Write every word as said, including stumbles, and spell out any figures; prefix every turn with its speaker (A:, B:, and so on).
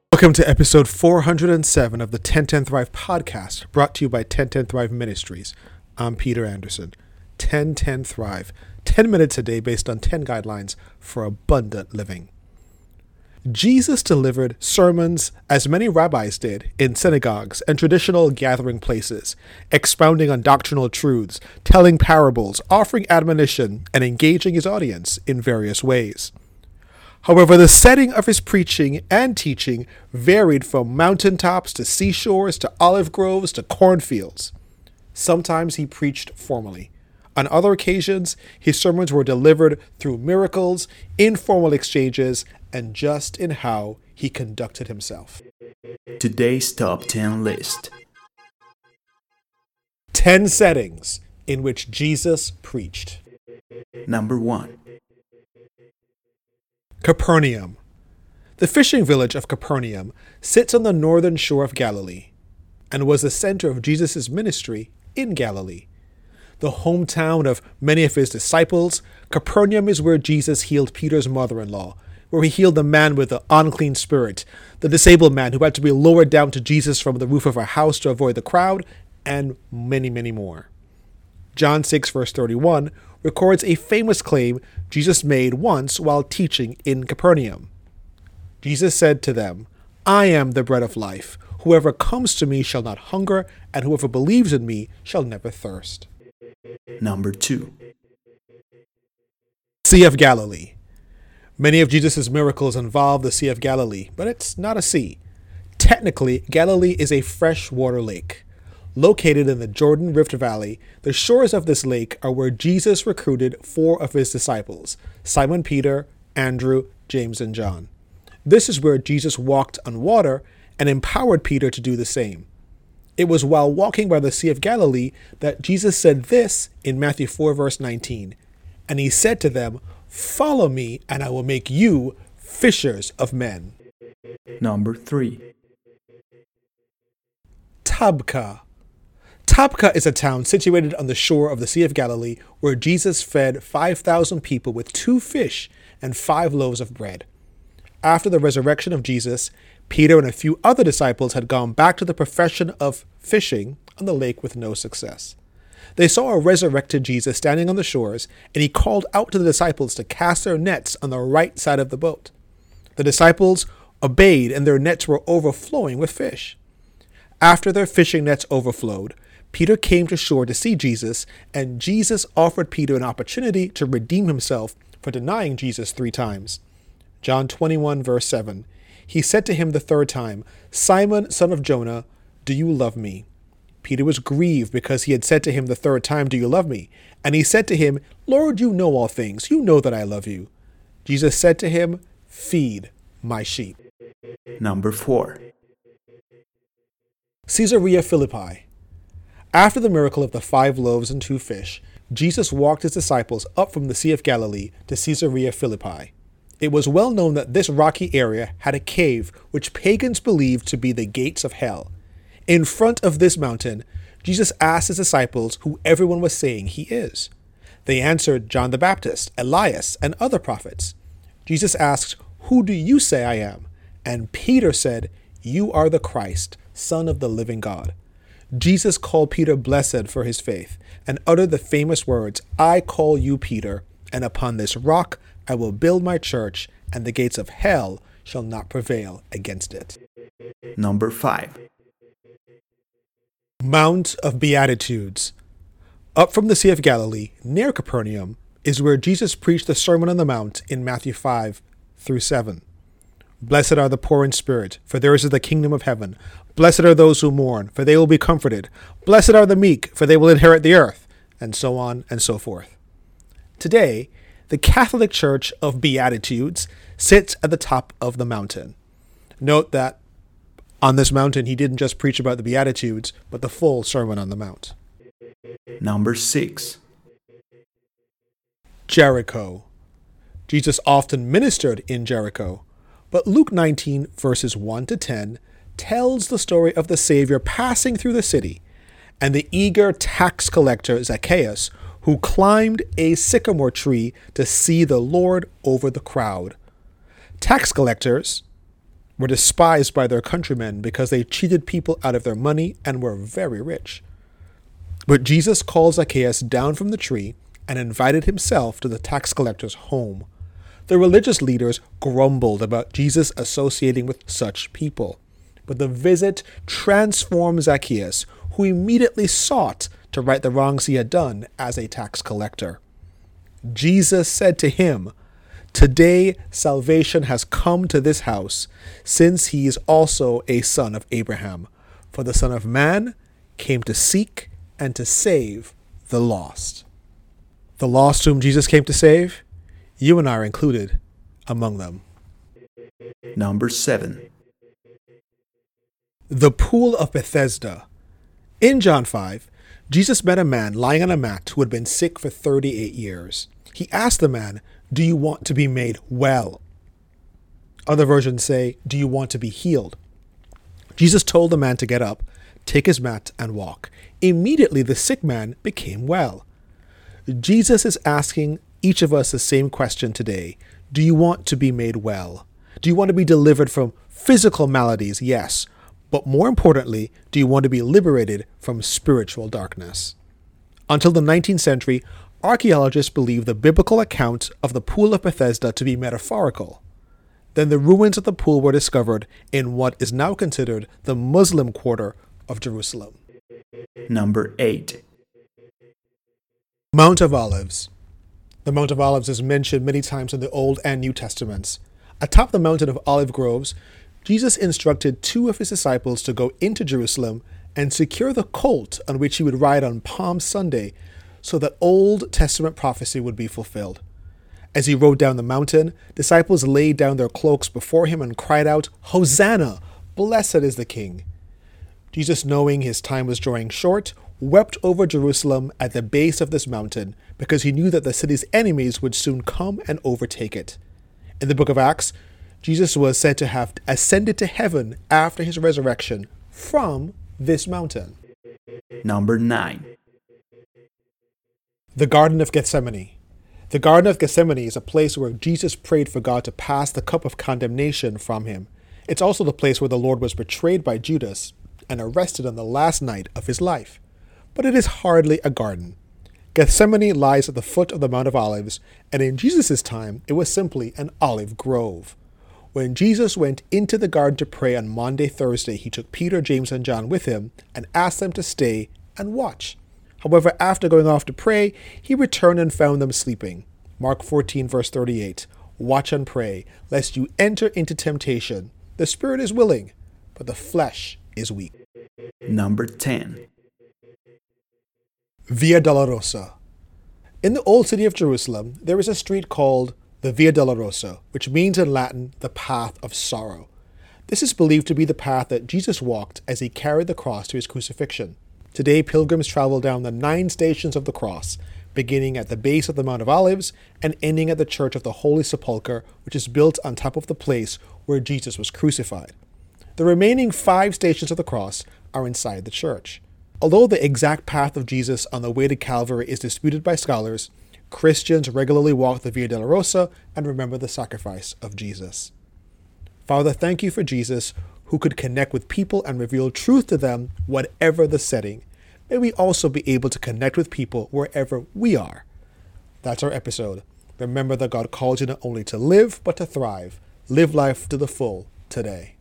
A: Welcome to episode four hundred seven of the ten ten Thrive podcast, brought to you by ten ten Thrive Ministries. I'm Peter Anderson. ten ten Thrive, ten minutes a day based on ten guidelines for abundant living. Jesus delivered sermons, as many rabbis did, in synagogues and traditional gathering places, expounding on doctrinal truths, telling parables, offering admonition, and engaging his audience in various ways. However, the setting of his preaching and teaching varied from mountaintops to seashores to olive groves to cornfields. Sometimes he preached formally. On other occasions, his sermons were delivered through miracles, informal exchanges, and just in how he conducted himself.
B: Today's top ten list.
A: ten settings in which Jesus preached.
B: Number one.
A: Capernaum. The fishing village of Capernaum sits on the northern shore of Galilee and was the center of Jesus' ministry in Galilee. The hometown of many of his disciples, Capernaum is where Jesus healed Peter's mother-in-law, where he healed the man with the unclean spirit, the disabled man who had to be lowered down to Jesus from the roof of a house to avoid the crowd, and many, many more. John six verse thirty-one records a famous claim Jesus made once while teaching in Capernaum. Jesus said to them, "I am the bread of life. Whoever comes to me shall not hunger, and whoever believes in me shall never thirst."
B: Number two.
A: Sea of Galilee. Many of Jesus' miracles involve the Sea of Galilee, but it's not a sea. Technically, Galilee is a freshwater lake. Located in the Jordan Rift Valley, the shores of this lake are where Jesus recruited four of his disciples, Simon Peter, Andrew, James, and John. This is where Jesus walked on water and empowered Peter to do the same. It was while walking by the Sea of Galilee that Jesus said this in Matthew four verse nineteen, and he said to them, "Follow me, and I will make you fishers of men."
B: Number three.
A: Tabqa. Tabqa is a town situated on the shore of the Sea of Galilee where Jesus fed five thousand people with two fish and five loaves of bread. After the resurrection of Jesus, Peter and a few other disciples had gone back to the profession of fishing on the lake with no success. They saw a resurrected Jesus standing on the shores, and he called out to the disciples to cast their nets on the right side of the boat. The disciples obeyed, and their nets were overflowing with fish. After their fishing nets overflowed, Peter came to shore to see Jesus, and Jesus offered Peter an opportunity to redeem himself for denying Jesus three times. John twenty-one verse seven. He said to him the third time, "Simon, son of Jonah, do you love me?" Peter was grieved because he had said to him the third time, "Do you love me?" And he said to him, "Lord, you know all things. You know that I love you." Jesus said to him, "Feed my sheep."
B: Number four.
A: Caesarea Philippi. After the miracle of the five loaves and two fish, Jesus walked his disciples up from the Sea of Galilee to Caesarea Philippi. It was well known that this rocky area had a cave which pagans believed to be the gates of hell. In front of this mountain, Jesus asked his disciples who everyone was saying he is. They answered John the Baptist, Elias, and other prophets. Jesus asked, "Who do you say I am?" And Peter said, "You are the Christ, Son of the living God." Jesus called Peter blessed for his faith and uttered the famous words, "I call you Peter, and upon this rock I will build my church, and the gates of hell shall not prevail against it."
B: Number five.
A: Mount of Beatitudes. Up from the Sea of Galilee, near Capernaum, is where Jesus preached the Sermon on the Mount in Matthew five through seven. "Blessed are the poor in spirit, for theirs is the kingdom of heaven. Blessed are those who mourn, for they will be comforted. Blessed are the meek, for they will inherit the earth," and so on and so forth. Today, the Catholic Church of Beatitudes sits at the top of the mountain. Note that on this mountain, he didn't just preach about the Beatitudes, but the full Sermon on the Mount.
B: Number six.
A: Jericho. Jesus often ministered in Jericho, but Luke nineteen verses one to ten tells the story of the Savior passing through the city and the eager tax collector Zacchaeus, who climbed a sycamore tree to see the Lord over the crowd. Tax collectors were despised by their countrymen because they cheated people out of their money and were very rich. But Jesus called Zacchaeus down from the tree and invited himself to the tax collector's home. The religious leaders grumbled about Jesus associating with such people, but the visit transformed Zacchaeus, who immediately sought to right the wrongs he had done as a tax collector. Jesus said to him, "Today salvation has come to this house, since he is also a son of Abraham. For the Son of Man came to seek and to save the lost." The lost whom Jesus came to save, you and I are included among them.
B: Number seven.
A: The Pool of Bethesda. In John five, Jesus met a man lying on a mat who had been sick for thirty-eight years. He asked the man, "Do you want to be made well?" Other versions say, "Do you want to be healed?" Jesus told the man to get up, take his mat, and walk. Immediately the sick man became well. Jesus is asking each of us the same question today. Do you want to be made well? Do you want to be delivered from physical maladies? Yes. But more importantly, do you want to be liberated from spiritual darkness? Until the nineteenth century, archaeologists believed the biblical account of the Pool of Bethesda to be metaphorical. Then the ruins of the pool were discovered in what is now considered the Muslim quarter of Jerusalem.
B: Number eight.
A: Mount of Olives. The Mount of Olives is mentioned many times in the Old and New Testaments. Atop the mountain of olive groves, Jesus instructed two of his disciples to go into Jerusalem and secure the colt on which he would ride on Palm Sunday so that Old Testament prophecy would be fulfilled. As he rode down the mountain, disciples laid down their cloaks before him and cried out, "Hosanna! Blessed is the King." Jesus, knowing his time was drawing short, wept over Jerusalem at the base of this mountain because he knew that the city's enemies would soon come and overtake it. In the book of Acts, Jesus was said to have ascended to heaven after his resurrection from this mountain.
B: Number nine.
A: The Garden of Gethsemane. The Garden of Gethsemane is a place where Jesus prayed for God to pass the cup of condemnation from him. It's also the place where the Lord was betrayed by Judas and arrested on the last night of his life. But it is hardly a garden. Gethsemane lies at the foot of the Mount of Olives, and in Jesus' time, it was simply an olive grove. When Jesus went into the garden to pray on Maundy Thursday, he took Peter, James, and John with him and asked them to stay and watch. However, after going off to pray, he returned and found them sleeping. Mark fourteen, verse thirty-eight. Watch and pray, lest you enter into temptation. The spirit is willing, but the flesh is weak.
B: Number ten.
A: Via Dolorosa. In the old city of Jerusalem, there is a street called the Via Dolorosa, which means in Latin, the path of sorrow. This is believed to be the path that Jesus walked as he carried the cross to his crucifixion. Today, pilgrims travel down the nine stations of the cross, beginning at the base of the Mount of Olives and ending at the Church of the Holy Sepulchre, which is built on top of the place where Jesus was crucified. The remaining five stations of the cross are inside the church. Although the exact path of Jesus on the way to Calvary is disputed by scholars, Christians regularly walk the Via Dolorosa and remember the sacrifice of Jesus. Father, thank you for Jesus, who could connect with people and reveal truth to them, whatever the setting. May we also be able to connect with people wherever we are. That's our episode. Remember that God calls you not only to live, but to thrive. Live life to the full today.